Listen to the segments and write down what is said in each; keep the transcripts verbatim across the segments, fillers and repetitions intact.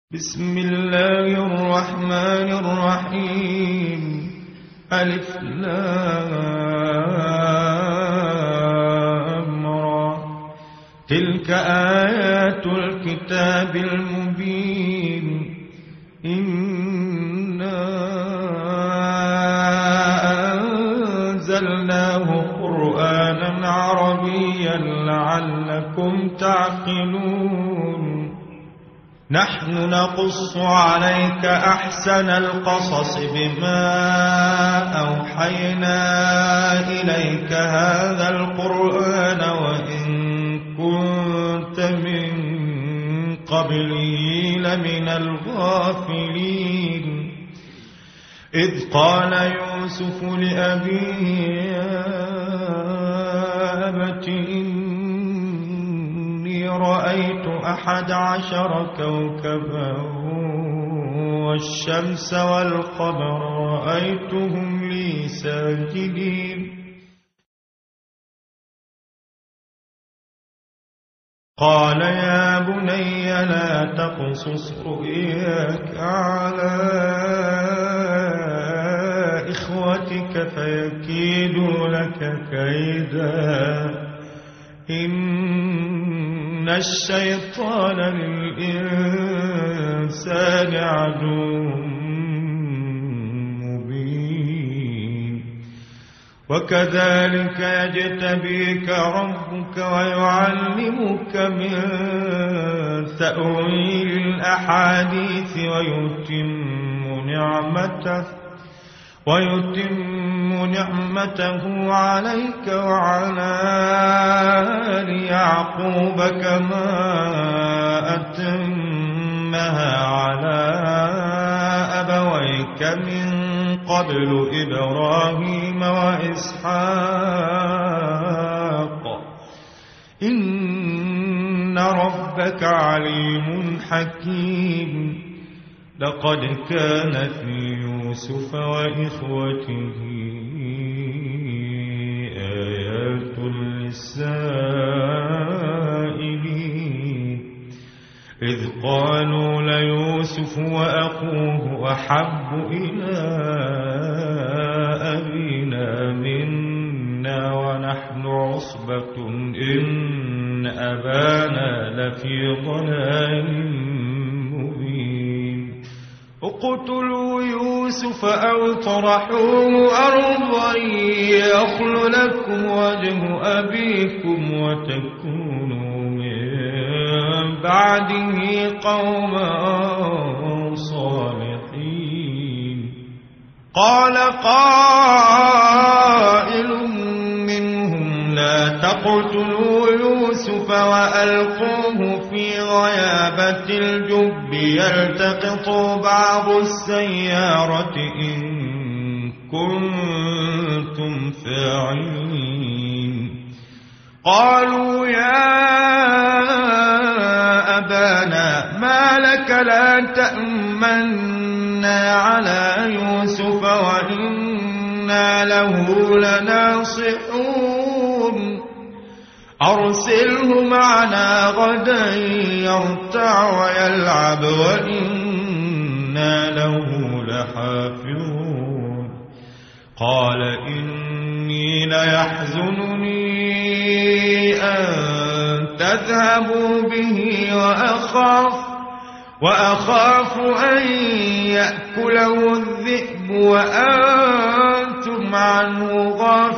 بسم الله الرحمن الرحيم. ألف لام را. تلك آيات الكتاب المبين. إنا أنزلناه قرآنا عربيا لعلكم تعقلون. نحن نقص عليك أحسن القصص بما أوحينا إليك هذا القرآن وإن كنت من قبله لمن الغافلين. إذ قال يوسف لأبيه يا أبت إني رأيت أحد عشر كوكبا والشمس والقمر رأيتهم لي ساجدين. قال يا بني لا تقصص رؤياك على إخوتك فيكيدوا لك كيدا. إن الشيطان للإنسان عدو مبين. وكذلك يجتبيك ربك ويعلمك من تأويل الأحاديث ويتم نعمته ويتم نعمته عليك وعلى آل يعقوب كما أتمها على أبويك من قبل إبراهيم وإسحاق إن ربك عليم حكيم. لقد كان في يوسف وإخوته آيات للسائلين. إذ قالوا ليوسف وأخوه أحب إلى أبينا منا ونحن عصبة إن أبانا لفي ضلال مبين. اقتلوا يوسف أو اطرحوه أرضا يخل لكم وجه أبيكم وتكونوا من بعده قوما صالحين. قال قائل منهم لا تقتلوا يوسف وألقوه في غيابة الجب يلتقط بعض السيارة إن كنتم فاعلين. قالوا يا أبانا ما لك لا تأمنا على يوسف وإنا له لناصحون. أرسله معنا غدا يرتع ويلعب وإنا له لحافظون. قال إني ليحزنني أن تذهبوا به وأخاف وأخاف أن يأكله الذئب وأنتم عنه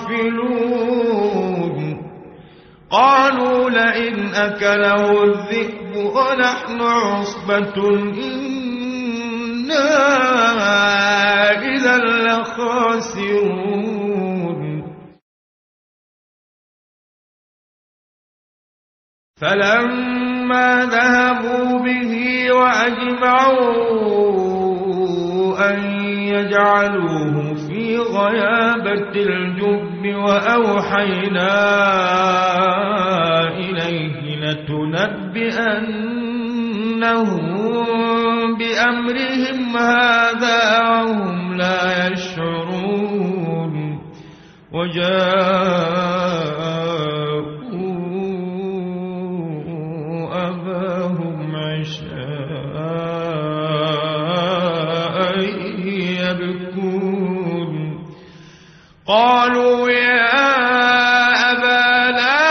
غافلون. قالوا لئن أكله الذئب ونحن عصبة إنا إذا لخاسرون. فلما ذهبوا به وأجمعوا أن يجعلوه في غيابة الجب وأوحينا إليه لتنبئنهم بأمرهم هذا وهم لا يشعرون. وجاءوا أباهم عشاء يبكون قالوا يا أبانا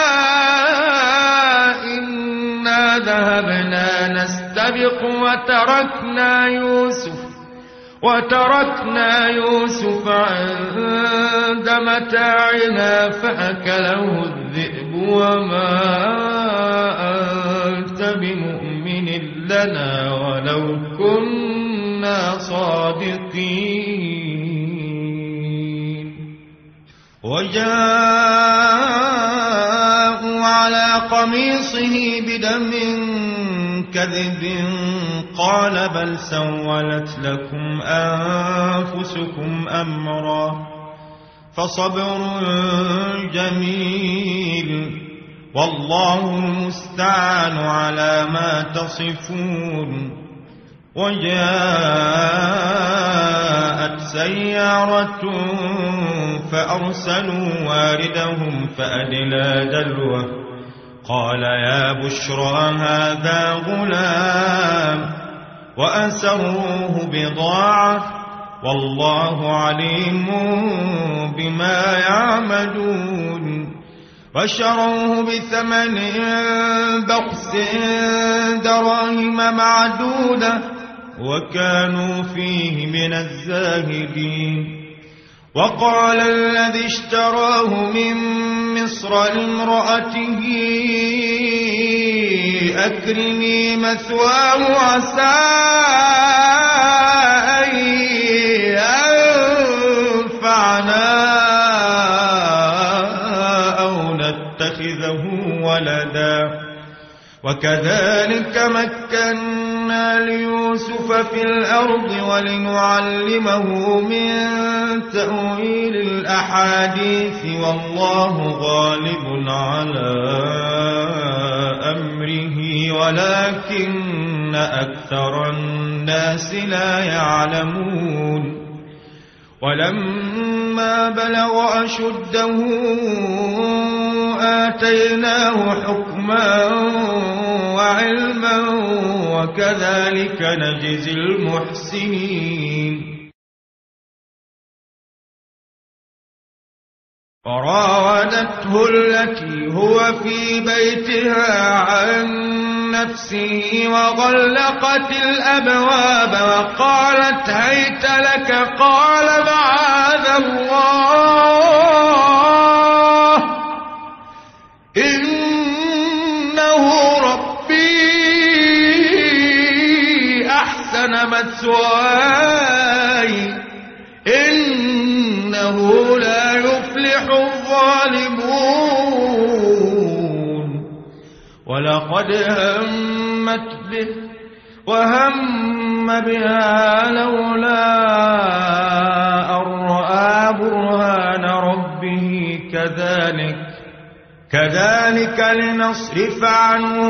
إنا ذهبنا نستبق وتركنا يوسف وتركنا يوسف عند متاعنا فأكله الذئب وما أنت بمؤمن لنا ولو كنا صادقين وجاءوا على قميصه بدم كذب قال بل سولت لكم أنفسكم أمرا فصبر جميل والله المستعان على ما تصفون وجاءت سيارة فأرسلوا واردهم فأدلى دلوه قال يا بشرى هذا غلام وأسروه بضاعة والله عليم بما يعملون وشروه بثمن بخس دراهم معدودة وكانوا فيه من الزاهدين وقال الذي اشتراه من مصر لامرأته أكرمي مثواه عسى أن ينفعنا أو نتخذه ولدا وكذلك مكنا ليوسف في الأرض ولنعلمه من تأويل الأحاديث والله غالب على أمره ولكن أكثر الناس لا يعلمون ولما بلغ أشده آتيناه حكما وعلما وكذلك نجزي المحسنين وراودته التي هو في بيتها عن نفسه وغلقت الأبواب وقالت هيت لك قال معاذ الله إنه ربي أحسن مثواي إنه لا يفلح الظالمون ولقد همت به وهم بها لولا أن رأى برهان ربه كذلك كذلك لنصرف عنه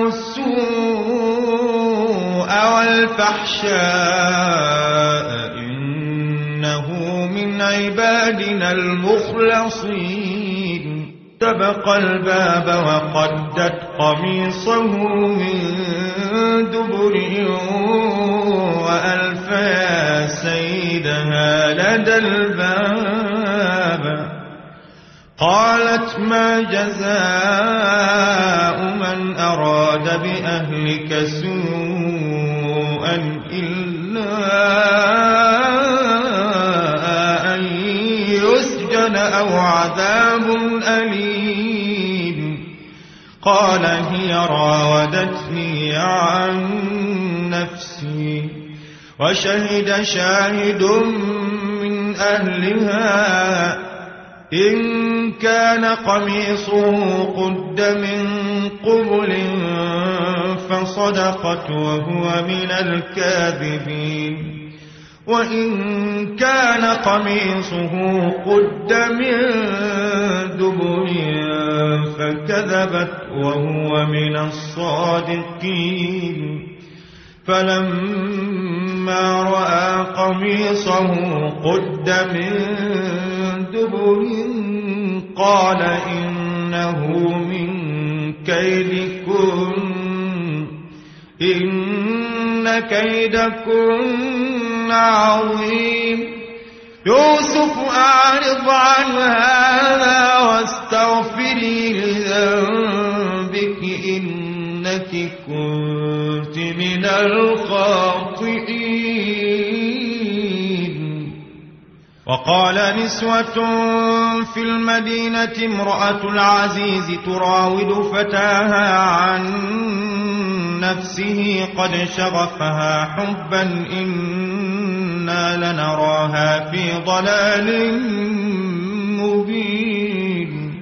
السوء والفحشاء إنه من عبادنا المخلصين استبق الباب وقدت قميصه من دبر وألف يا سيدها لدى الباب قالت ما جزاء من أراد بأهلك سوءا إلا أن يسجن أو عذاب أليم قال هي راودتني عن نفسي وشهد شاهد من أهلها إن كان قميصه قد من قبل فصدقت وهو من الكاذبين وإن كان قميصه قد من دبر فكذبت وهو من الصادقين فلما رأى قميصه قد من دبر قال إنه من كيدكن إن كيدكن عظيم يوسف أعرض عن هذا واستغفري لذنبك إنك كنت من الخاطئين. وقال نسوة في المدينة امرأة العزيز تراود فتاها عن نفسه قد شغفها حبا إنا لنراها في ضلال مبين.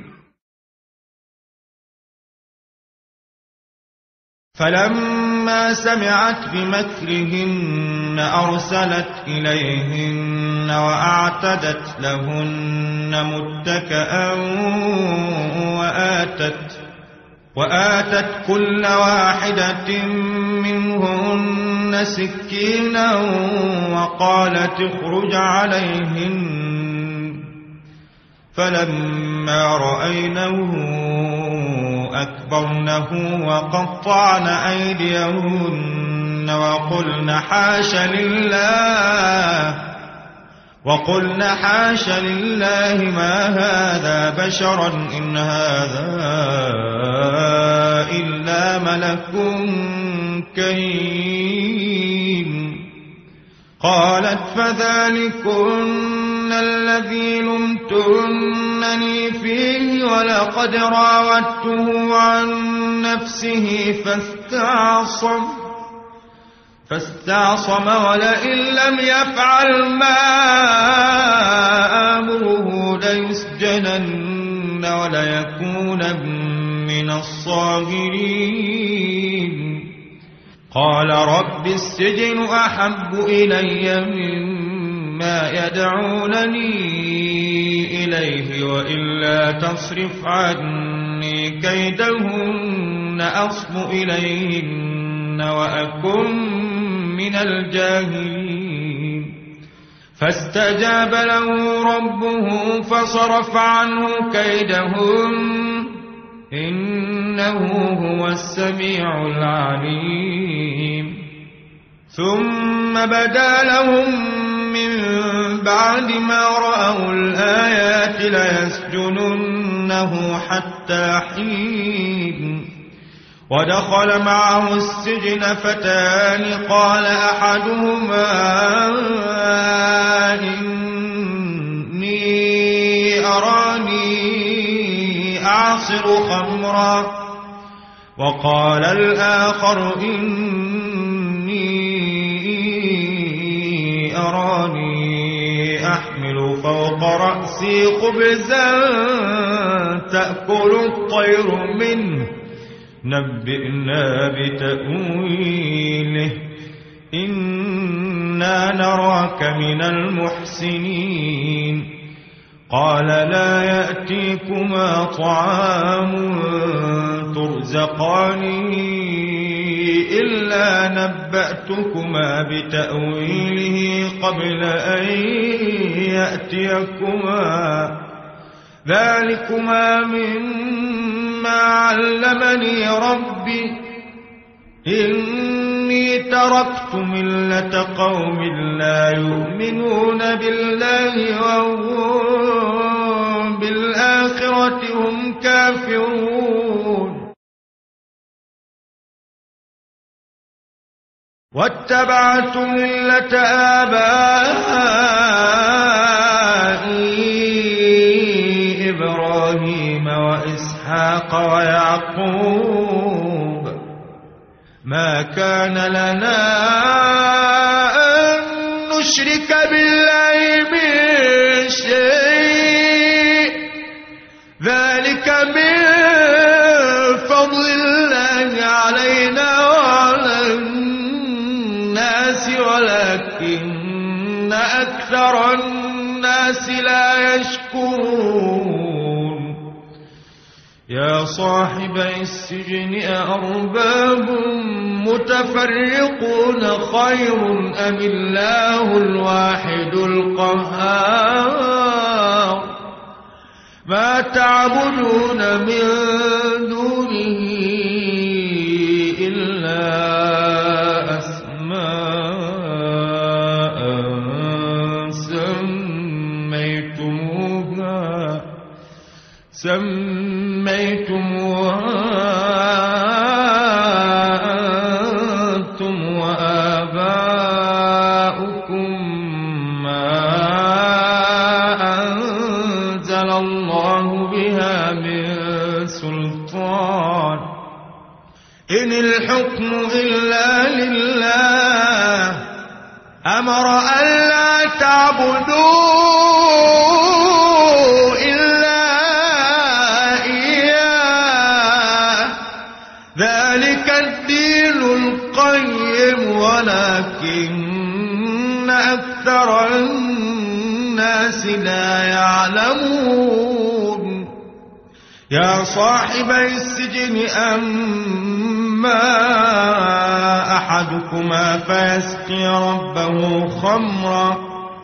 فلما سمعت بمكرهن أرسلت إليهن وأعتدت لهن متكئا وآتت وآتت كل واحدة منهن سكينا وقالت اخرج عليهن. فلما رأينه أكبرنه وقطعن أيديهن وقلن حاش لله وقلن حاش لله ما هذا بشرا إن هذا إلا ملك كريم. قالت فذلكن الذي لمتنني فيه ولقد راودته عن نفسه فاستعصم فاستعصم ولئن لم يفعل ما آمره ليسجنن وليكون من الصاغرين. قال رب السجن أحب إلي مما يدعونني إليه وإلا تصرف عني كيدهن أصب إليهن وأكن من الجاهلين. فاستجاب له ربه فصرف عنه كيدهن إنه هو السميع العليم. ثم بدا لهم من بعد ما رأوا الآيات ليسجننه حتى حين. ودخل معه السجن فتان قال أحدهما إني أراني أعصر خمرا وقال الآخر إني أراني أحمل فوق رأسي خبزا تأكل الطير منه نبئنا بتأويله إنا نراك من المحسنين. قال لا يأتيكما طعام ترزقانه إلا نبأتكما بتأويله قبل أن يأتيكما ذلكما مما علمني ربي إني تركت ملة قوم لا يؤمنون بالله وهم بالآخرة هم كافرون. واتبعت ملة آبائي إبراهيم وإسحاق ويعقوب ما كان لنا أن نشرك بالله من شيء ذلك من فضل الله علينا وعلى الناس ولكن أكثر الناس لا يشكرون. يا صاحبي السجن أأرباب متفرقون خير أم الله الواحد القهار ما تعبدون من دونه إلا إلا لله أمر ألا تعبدوا إلا إياه ذلك الدين القيم ولكن أكثر الناس لا يعلمون يا صاحبي السجن أما أحدكما فيسقي ربه خمرا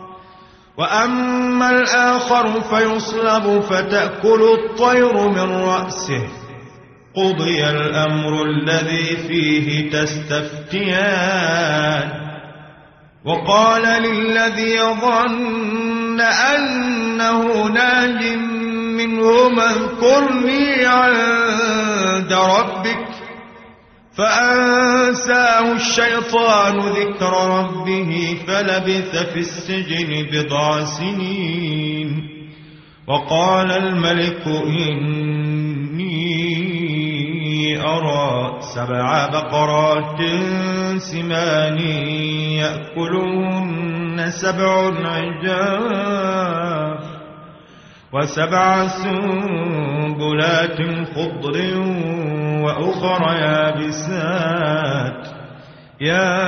وأما الآخر فيصلب فتأكل الطير من رأسه قضي الأمر الذي فيه تستفتيان وقال للذي ظن أنه ناج منهما اذكرني عند ربك فأنساه الشيطان ذكر ربه فلبث في السجن بضع سنين وقال الملك إني أرى سبع بقرات سمان يأكلهن سبع عجاف وسبع سنبلات خضر وأخر يابسات يا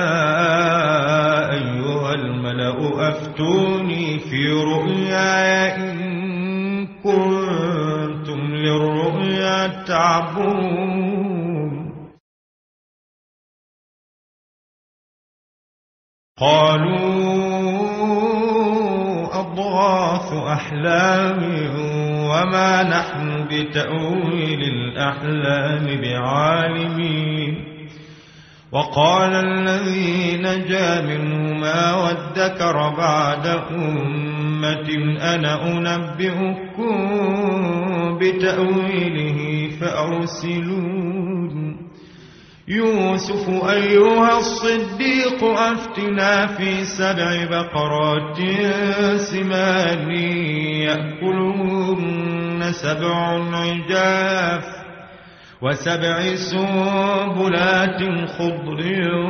أيها الملأ أفتوني في رؤياي إن كنتم للرؤيا تعبرون قالوا أضغاث أحلام وما نحن بتأويل الأحلام بعالمين وقال الذي نجا منهما وادكر بعد أمة أنا أنبئكم بتأويله فأرسلون يوسف أيها الصديق أفتنا في سبع بقرات سمان يأكلهن سبع عجاف وسبع سنبلات خضر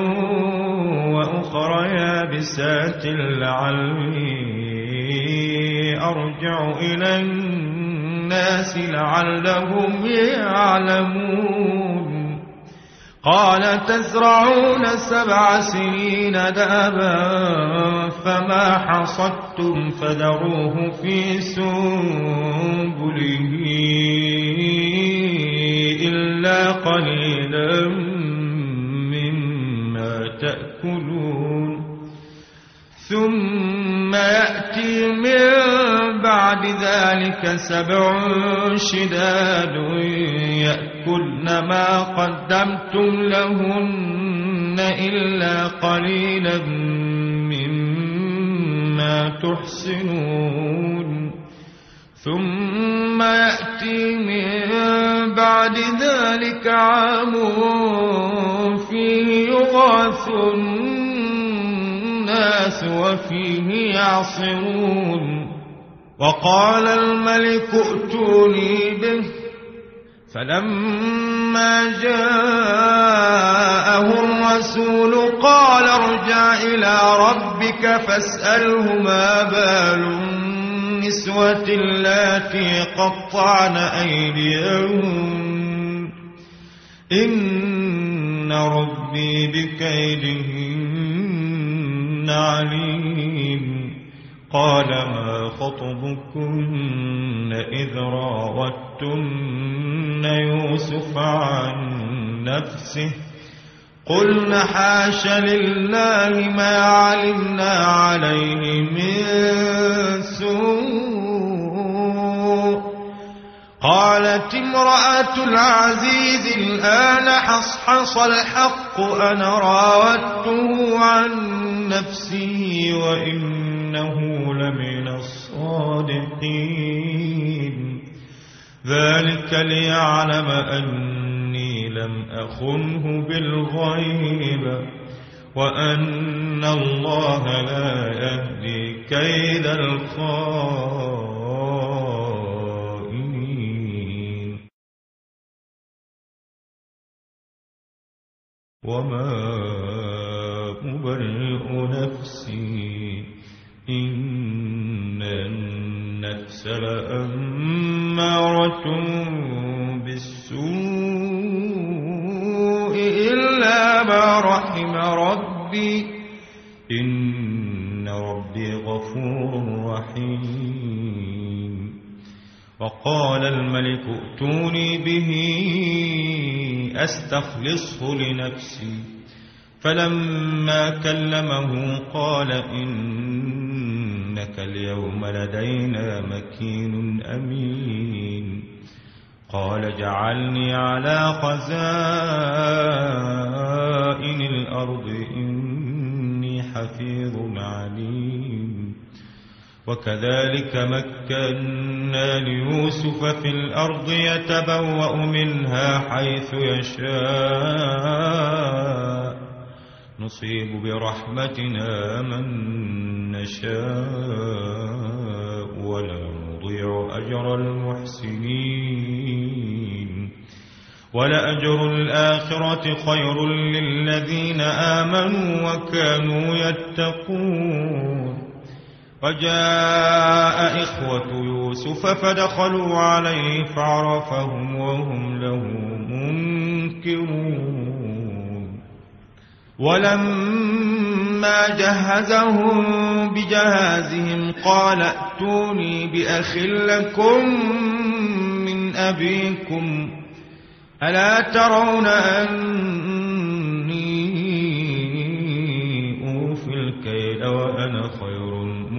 وأخر يابسات لعلي أرجع إلى الناس لعلهم يعلمون قال تزرعون سبع سنين دابا فما حصدتم فذروه في سنبله إلا قليلا مما تأكلون ثم يأتي من بعد ذلك سبع شداد يأكلن ما قدمتم لهن إلا قليلا مما تحسنون ثم يأتي من بعد ذلك عام فيه يغاث الناس وفيه يعصرون وقال الملك ائتوني به فلما جاءه الرسول قال ارجع إلى ربك فاسأله ما بال النسوة اللاتي قطعن أيديهن إن ربي بكيدهن عليم قال ما خطبكن إذ راوتن يوسف عن نفسه قلن حاش لله ما علمنا عليه من سوء قالت امرأة العزيز الآن حصحص الحق أنا راودته عن نفسه وإنه لمن الصادقين ذلك ليعلم أني لم أخنه بالغيب وأن الله لا يهدي كيد الخائنين. وما أبرئ نفسي إن النفس لأمارة بالسوء إلا ما رحم ربي إن ربي غفور رحيم. وقال الملك ائتوني به أستخلصه لنفسي فلما كلمه قال إنك اليوم لدينا مكين أمين. قال اجعلني على خزائن الأرض إني حفيظ عليم. وكذلك مكنا ليوسف في الأرض يتبوأ منها حيث يشاء نصيب برحمتنا من نشاء ولا نضيع أجر المحسنين. ولأجر الآخرة خير للذين آمنوا وكانوا يتقون. وجاء إخوة يوسف فدخلوا عليه فعرفهم وهم له منكرون. ولما جهزهم بجهازهم قال ائتوني بأخ لكم من أبيكم ألا ترون أني أوفي الكيل وأنا خير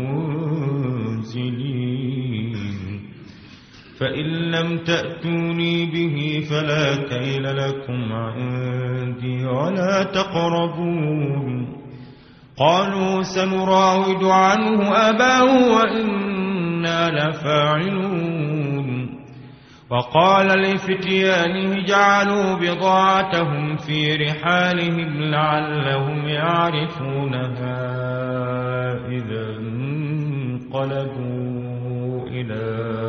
المنزلين. فإن لم تأتوني به فلا كيل لكم عندي ولا تقربون. قالوا سنراود عنه أباه وإنا لفاعلون. وقال لفتيانه جعلوا بضاعتهم في رحالهم لعلهم يعرفونها إذا انقلبوا إلى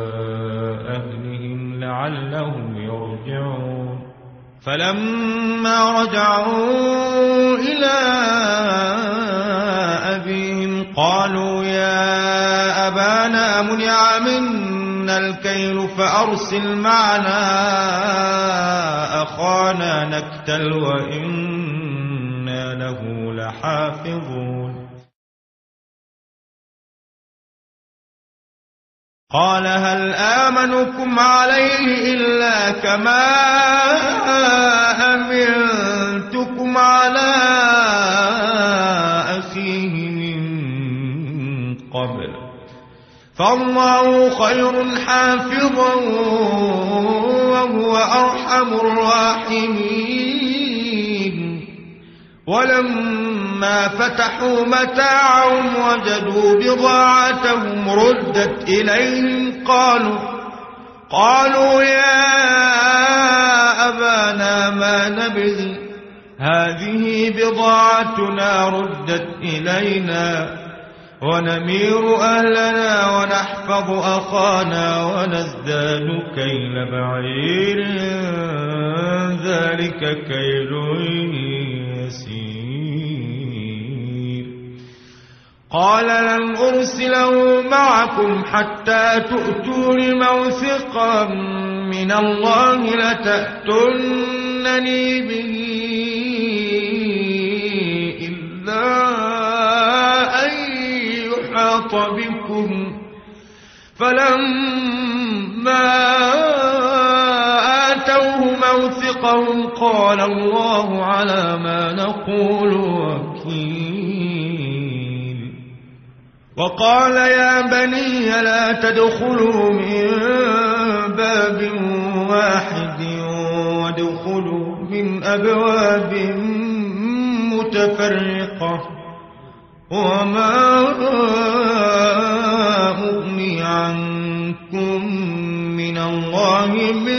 أهلهم لعلهم يرجعون. فلما رجعوا إلى أبيهم قالوا يا أبانا منع منا الكيل فأرسل معنا أخانا نكتل وإنا له لحافظون. قال هل آمنكم عليه إلا كما أمنتكم على أخيه من قبل فالله خير حافظا وهو أرحم الراحمين. ولما فتحوا متاعهم وجدوا بضاعتهم ردت إليهم قالوا قالوا يا أبانا ما نبغي هذه بضاعتنا ردت إلينا ونمير أهلنا ونحفظ أخانا ونزداد كيل بعير ذلك كيل يسير. قال لن أرسله معكم حتى تؤتون موثقا من الله لتأتونني به إلا أن يحاط بكم. فلما آتوه موثقهم قال الله على ما نقول وكيل. وقال يا بني لا تدخلوا من باب واحد وادخلوا من أبواب متفرقة وما أغني عنكم من الله من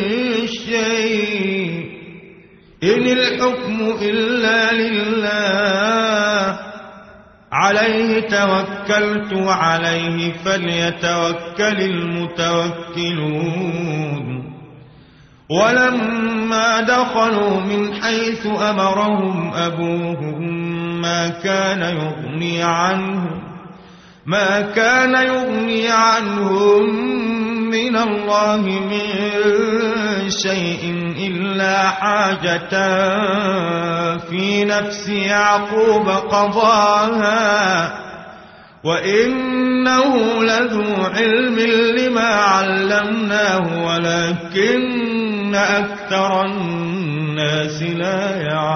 شيء إن الحكم إلا لله عليه توكلت وعليه فليتوكل المتوكلون. ولما دخلوا من حيث أمرهم أبوهم ما كان يغني عنهم ما كان يغني عنهم من الله من شيء إلا حاجة في نفس يعقوب قضاها وإنه لذو علم لما علمناه ولكن أكثر الناس لا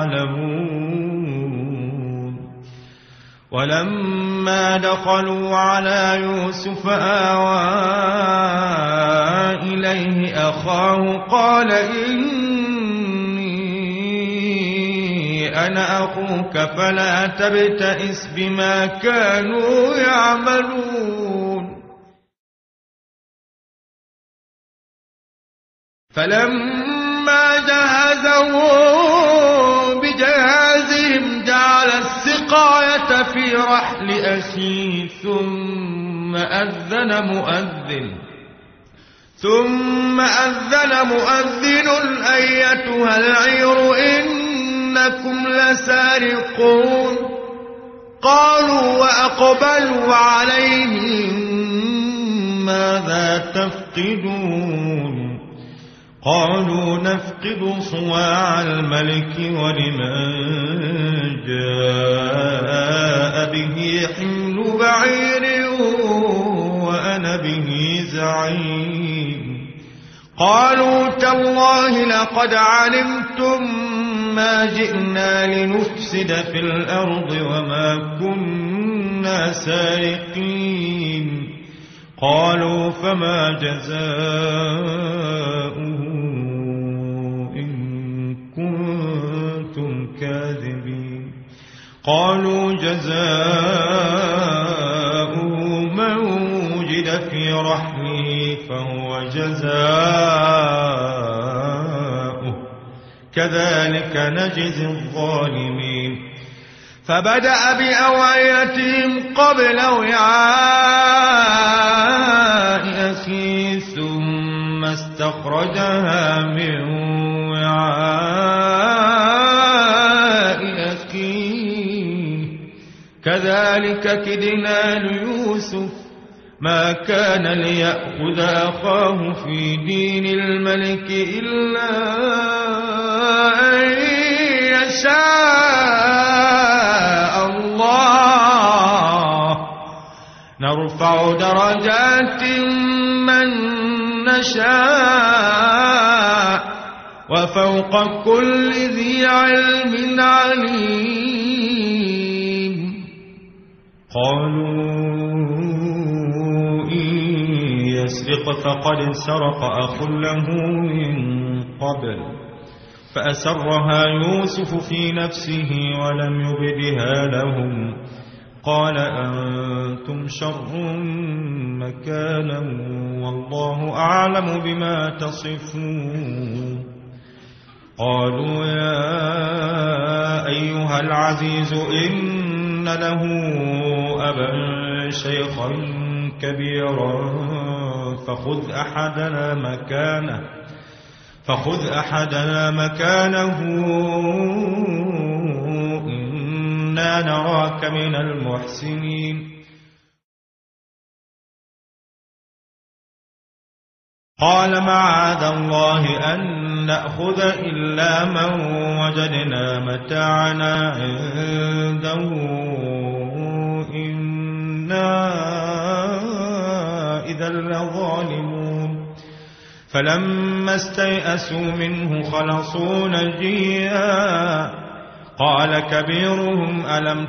يعلمون. ولما دخلوا على يوسف آوى إليه أخاه قال إني أنا أخوك فلا تبتئس بما كانوا يعملون. فلما جهزهم بجهازهم جعل السقاية في رحل أخيه ثم أذن مؤذن ثم أذن مؤذن أيتها العير إنكم لسارقون. قالوا وأقبلوا عليهم ماذا تفقدون؟ قالوا نفقد صواع الملك ولمن جاء به حمل بعير وأنا به زعيم. قالوا تالله لقد علمتم ما جئنا لنفسد في الأرض وما كنا سارقين. قالوا فما جزاؤه إن كنتم كاذبين؟ قالوا جزاؤه من وجد في رحله فهو جزاؤه كذلك نجزي الظالمين. فبدأ بأوعيتهم قبل وعاء أخيه ثم استخرجها من وعاء أخيه كذلك كدنا ليوسف ما كان ليأخذ أخاه في دين الملك إلا أن يشاء الله نرفع درجات من نشاء وفوق كل ذي علم عليم. قالوا إن يسرق فقد سرق أخ له من قبل فأسرها يوسف في نفسه ولم يبدها لهم. قال أنتم شر مكانا والله أعلم بما تصفون. قالوا يا أيها العزيز إن له أبا شيخا كبيرا فخذ أحدنا مكانه فخذ أحدنا مكانه إنا نراك من المحسنين. قال معاذ الله أن نأخذ إلا من وجدنا متاعنا عنده إنا إذا لظالمون. فلما استيئسوا منه خلصوا نجيا قال كبيرهم ألم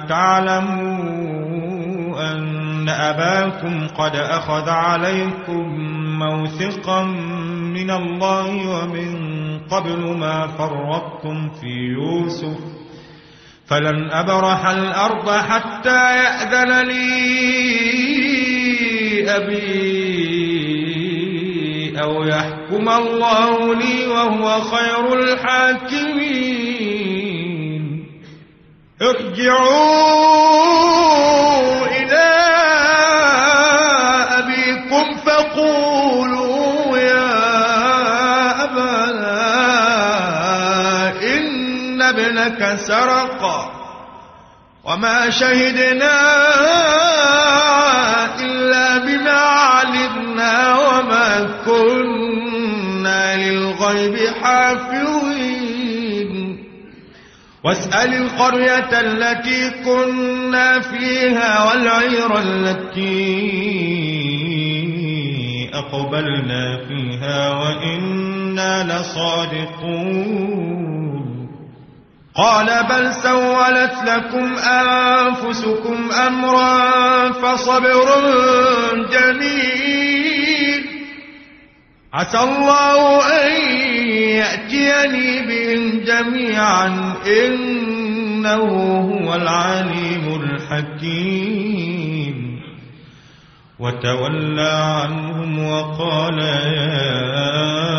تعلموا أن أباكم قد أخذ عليكم موثقا من الله ومن قبل ما فرطتم في يوسف فلن أبرح الأرض حتى يأذن لي أبي أو يحكم الله لي وهو خير الحاكمين. ارجعوا إلى أبيكم فقولوا يا أبانا لك سرقا وما شهدنا إلا بما علمنا وما كنا للغيب حافظين واسأل القرية التي كنا فيها والعير التي أقبلنا فيها وإنا لصادقون قال بل سولت لكم أنفسكم أمرا فصبر جميل عسى الله أن يأتيني بهم جميعا إنه هو العليم الحكيم وتولى عنهم وقال يا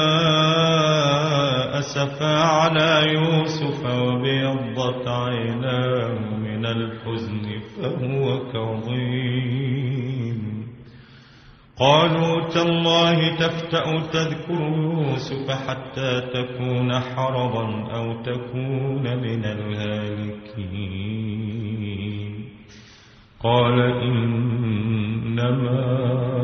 أسفا على يوسف وابيضت عيناه من الحزن فهو كظيم قالوا تالله تفتأ تذكر يوسف حتى تكون حرضا أو تكون من الهالكين قال إنما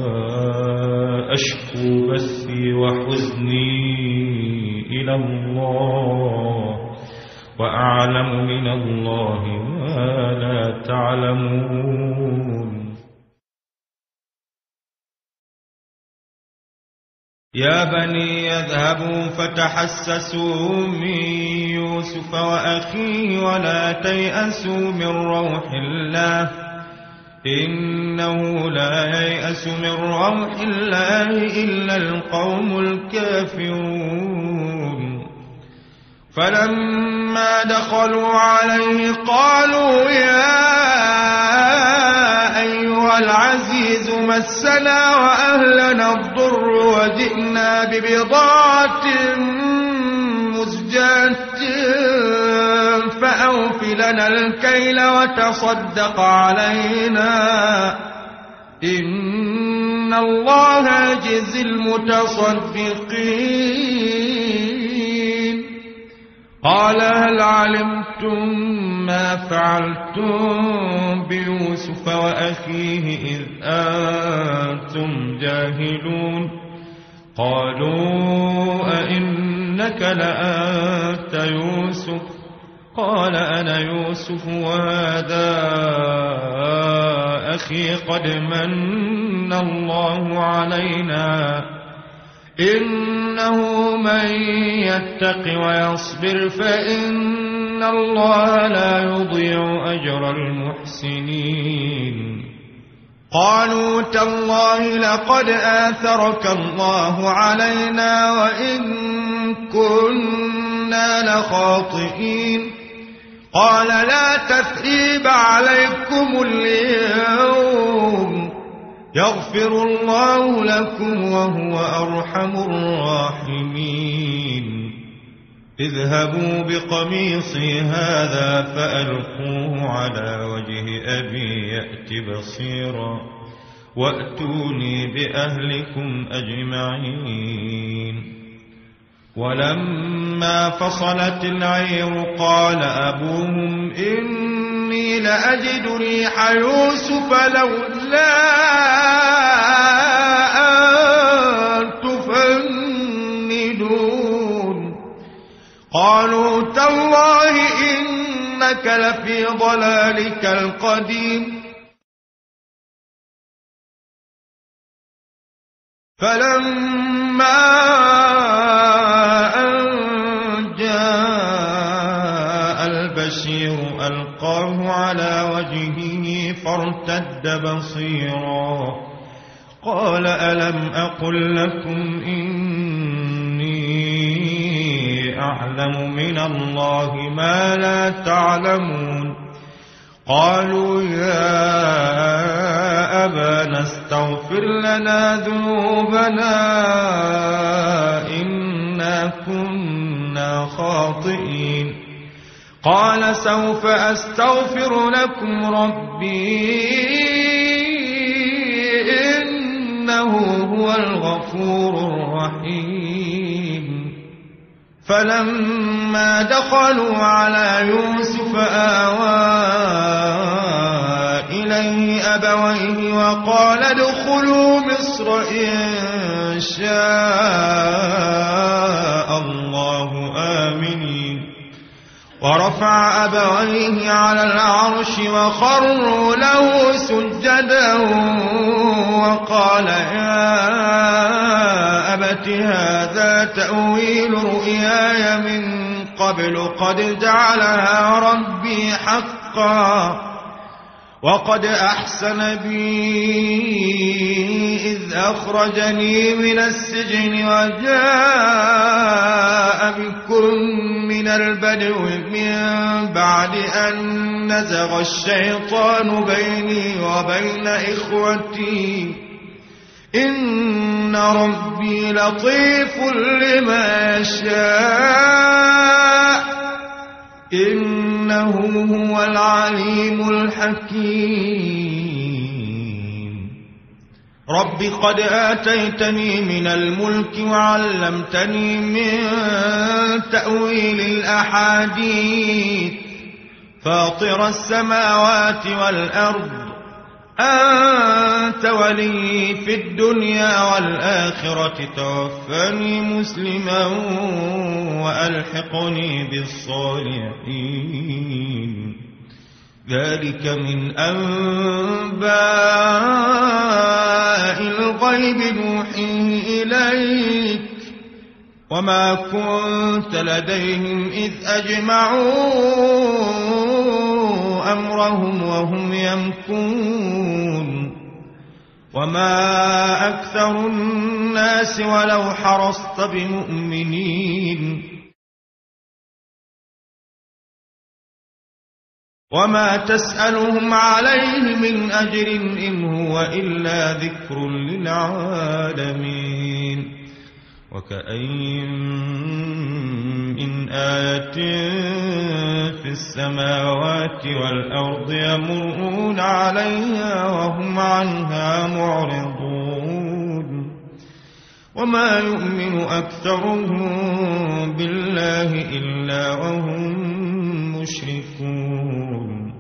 أشكو بثي وحزني إلى الله وأعلم من الله ما لا تعلمون يا بني يذهبوا فتحسسوا من يوسف وأخيه ولا تيأسوا من روح الله إنه لا ييأس من روح الله إلا القوم الكافرون فلما دخلوا عليه قالوا يا أيها العزيز مسنا وأهلنا الضر وجئنا ببضاعة مزجاة فأوف لنا الكيل وتصدق علينا إن الله يجزي المتصدقين قال هل علمتم ما فعلتم بيوسف وأخيه إذ أنتم جاهلون قالوا أئنك لأنت يوسف قال أنا يوسف وهذا أخي قد من الله علينا إنه من يتق ويصبر فإن الله لا يضيع أجر المحسنين قالوا تالله لقد آثرك الله علينا وإن كنا لخاطئين قال لا تثريب عليكم اليوم يغفر الله لكم وهو أرحم الراحمين اذهبوا بقميصي هذا فألقوه على وجه أبي يأت بصيرا وأتوني بأهلكم أجمعين ولما فصلت العير قال أبوهم إني لأجد ريح يوسف لولا أن تفندون قالوا تالله إنك لفي ضلالك القديم فلما البشير ألقاه على وجهه فارتد بصيرا قال ألم أقل لكم إني أعلم من الله ما لا تعلمون قالوا يا أبانا استغفر لنا ذنوبنا إنا كنا خاطئين قال سوف أستغفر لكم ربي إنه هو الغفور الرحيم فلما دخلوا على يوسف آوى إليه أبويه وقال ادخلوا مصر إن شاء الله آمنين ورفع أبويه على العرش وخروا له سجدا وقال يا أبت هذا تأويل رؤياي من قبل قد جعلها ربي حقا وقد أحسن بي إذ أخرجني من السجن وجاء بكم من البدو من بعد أن نزغ الشيطان بيني وبين إخوتي إن ربي لطيف لما يشاء إنه هو العليم الحكيم رب قد آتيتني من الملك وعلمتني من تأويل الأحاديث فاطر السماوات والأرض أنت ولي في الدنيا والآخرة توفني مسلما وألحقني بالصالحين ذلك من أنباء الغيب نوحيه إليك وما كنت لديهم إذ أجمعوا أمرهم وهم يمكرون وما أكثر الناس ولو حرصت بمؤمنين وما تسألهم عليه من أجر إن هو إلا ذكر للعالمين وكأين من آية في السماوات والأرض يمرون عليها وهم عنها معرضون وما يؤمن أكثرهم بالله إلا وهم مشركون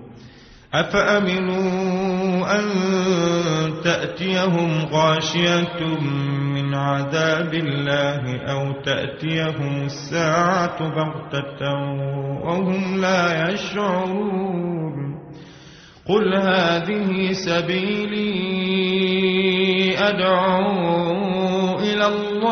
أفأمنوا أن تأتيهم غاشية من عذاب الله أو تأتيهم الساعة بغتة وهم لا يشعرون قل هذه سبيلي أدعو إلى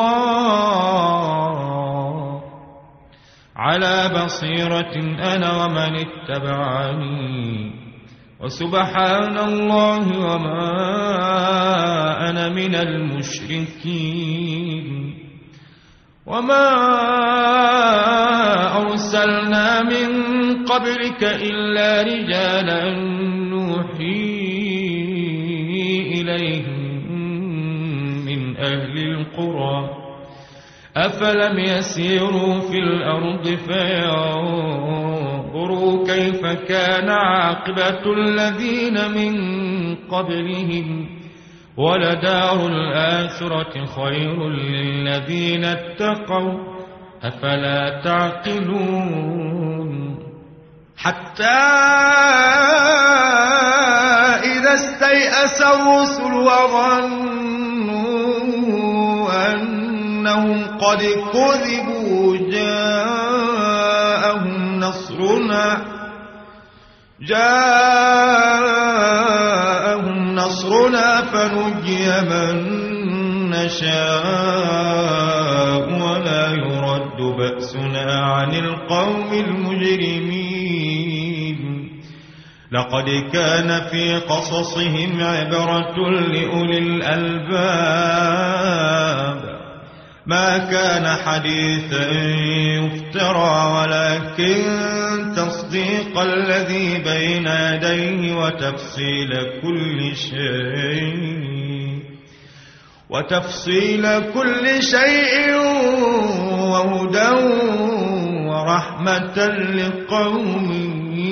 الله على بصيرة أنا ومن اتبعني وسبحان الله وما أنا من المشركين وما أرسلنا من قبلك إلا رجالا نوحي إليهم من أهل القرى أفلم يسيروا في الأرض فينظروا كيف كان عاقبة الذين من قبلهم ولدار الآخرة خير للذين اتقوا أفلا تعقلون حتى إذا استيأس الرسل وظنوا أنهم قد كذبوا جاءهم نصرنا جاءهم نصرنا فنجي من نشاء ولا يرد بأسنا عن القوم المجرمين لقد كان في قصصهم عبرة لأولي الألباب ما كان حديثا يفترى ولكن تصديق الذي بين يديه وتفصيل كل شيء وتفصيل كل شيء وهدى ورحمة لقوم